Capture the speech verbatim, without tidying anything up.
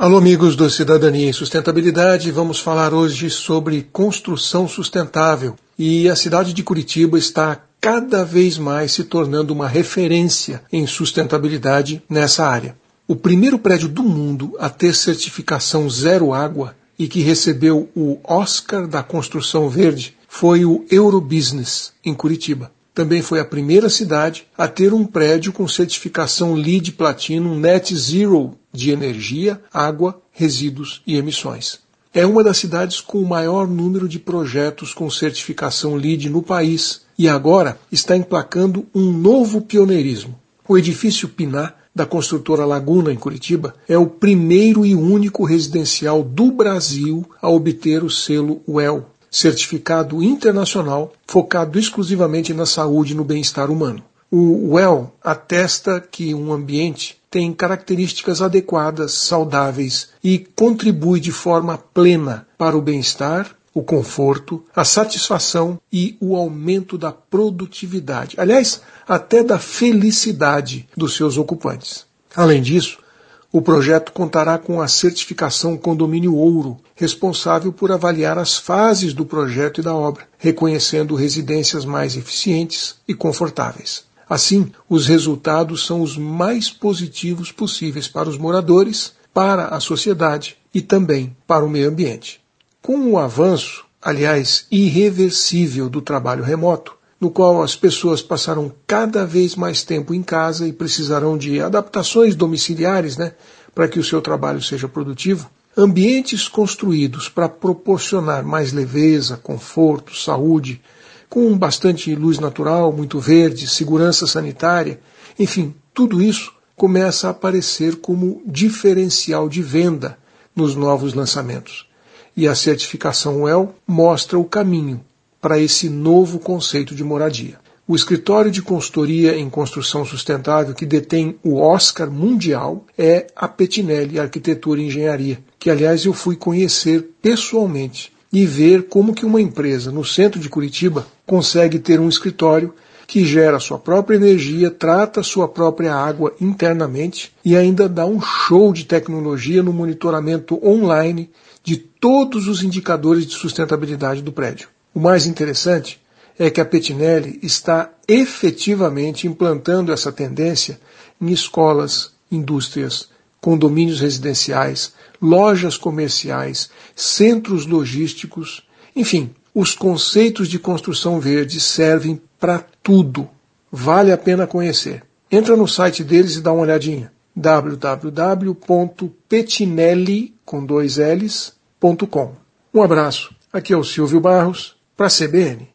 Alô, amigos do Cidadania e Sustentabilidade, vamos falar hoje sobre construção sustentável. E a cidade de Curitiba está cada vez mais se tornando uma referência em sustentabilidade nessa área. O primeiro prédio do mundo a ter certificação zero água e que recebeu o Oscar da Construção Verde foi o Eurobusiness, em Curitiba. Também foi a primeira cidade a ter um prédio com certificação LEED Platinum Net Zero de energia, água, resíduos e emissões. É uma das cidades com o maior número de projetos com certificação LEED no país e agora está emplacando um novo pioneirismo. O edifício Pinar, da construtora Laguna, em Curitiba, é o primeiro e único residencial do Brasil a obter o selo W E L, certificado internacional focado exclusivamente na saúde e no bem-estar humano. O W E L atesta que um ambiente tem características adequadas, saudáveis e contribui de forma plena para o bem-estar, o conforto, a satisfação e o aumento da produtividade. Aliás, até da felicidade dos seus ocupantes. Além disso, o projeto contará com a certificação Condomínio Ouro, responsável por avaliar as fases do projeto e da obra, reconhecendo residências mais eficientes e confortáveis. Assim, os resultados são os mais positivos possíveis para os moradores, para a sociedade e também para o meio ambiente. Com o avanço, aliás, irreversível do trabalho remoto, no qual as pessoas passarão cada vez mais tempo em casa e precisarão de adaptações domiciliares, né, para que o seu trabalho seja produtivo, ambientes construídos para proporcionar mais leveza, conforto, saúde, com bastante luz natural, muito verde, segurança sanitária, enfim, tudo isso começa a aparecer como diferencial de venda nos novos lançamentos. E a certificação W E L mostra o caminho para esse novo conceito de moradia. O escritório de consultoria em construção sustentável que detém o Oscar mundial é a Petinelli Arquitetura e Engenharia, que aliás eu fui conhecer pessoalmente e ver como que uma empresa no centro de Curitiba consegue ter um escritório que gera sua própria energia, trata sua própria água internamente e ainda dá um show de tecnologia no monitoramento online de todos os indicadores de sustentabilidade do prédio. O mais interessante é que a Petinelli está efetivamente implantando essa tendência em escolas, indústrias, condomínios residenciais, lojas comerciais, centros logísticos, enfim, os conceitos de construção verde servem para tudo. Vale a pena conhecer. Entra no site deles e dá uma olhadinha. w w w ponto petinelli com dois L's ponto com. Um abraço. Aqui é o Silvio Barros para a C B N.